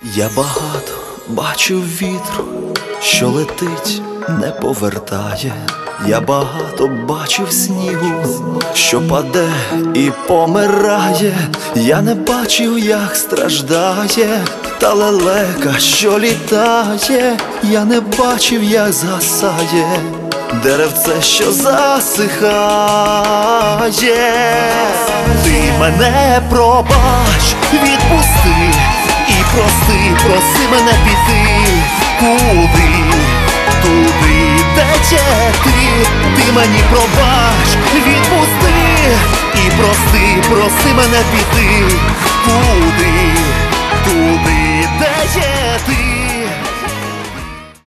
Я багато бачив вітру, що летить, не повертає. Я багато бачив снігу, що паде і помирає. Я не бачив, як страждає та лелека, що літає. Я не бачив, як згасає деревце, що засихає. Ти мене пробач, відпусти і прости, проси мене піти. Куди? Туди, де є ти. Ти мені пробач, відпусти і прости, проси мене піти. Куди? Туди, де є ти.